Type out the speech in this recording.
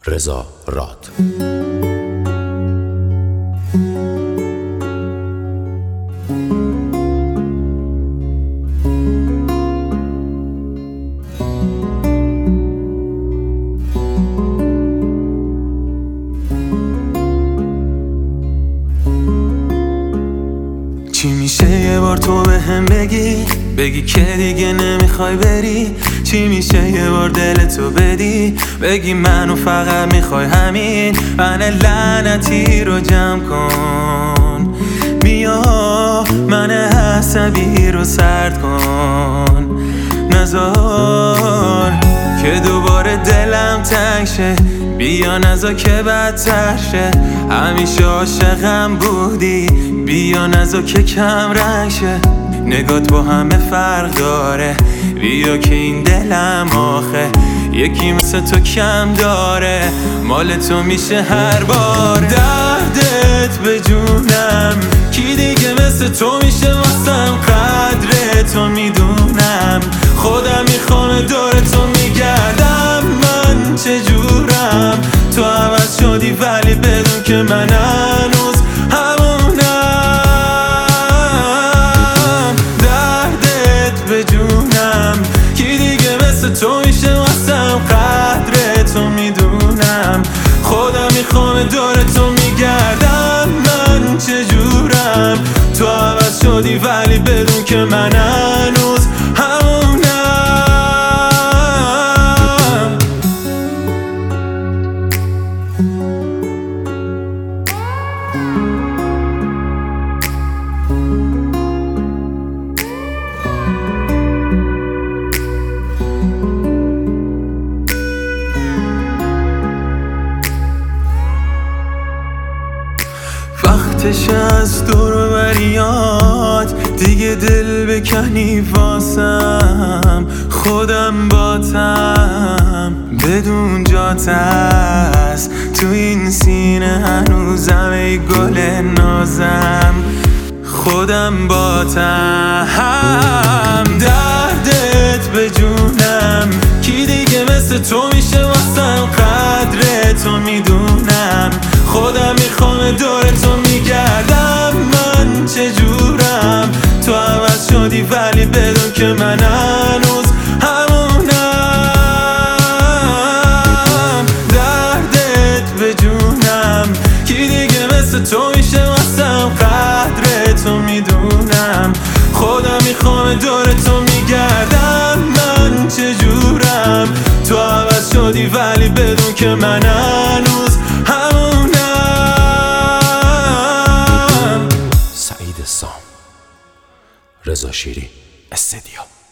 رضا راد. چی میشه یه بار تو به هم بگی که دیگه نمیخوای بری؟ چی میشه یه بار دلتو بدی بگی منو فقط میخوای همین؟ من لعنتی رو جمع کن، بیا من عصبی رو سرد کن، نذار که دوباره دلم تنگ شه، بیا نذار که بدتر شه، همیشه عاشقم بودی، بیا نذار که کم رنگ شه، نگات با همه فرق داره، بیا که این دلم آخه یکی مثل تو کم داره، مال تو میشه هر بار. دردت به جونم، کی دیگه مثل تو میشه واسم؟ قدر تو میدونم، خودم میخوام دور تو میگردم، من چجورم تو عوض شدی ولی بدون که من هنوز همونم. دردت به جونم، کی دیگه مثل تو میشه واسم؟ قدر تو میدونم، خودم میخوام دور تو میگردم، من چجورم تو عوض شدی ولی بدون که من هنوز همونم. وقتش از دور بریاد دیگه دل بکنی واسم، خودم باتم بدون جات است تو این سینه هنوزم، ای گل نازم خودم باتم. دردت به جونم، کی دیگه مثل تو میشه واسم؟ قدر تو میدونم، خودم میخوام دور تو میگردم، من چجورم تو عوض شدی ولی بدون که من هنوز همونم. دردت به جونم، کی دیگه مثل تو میشه واسم؟ قدر تو میدونم، خودم میخوام دور تو میگردم، من چجورم تو عوض شدی ولی بدون که من هنوز همونم. سعید سام، رضا شیری استدیو.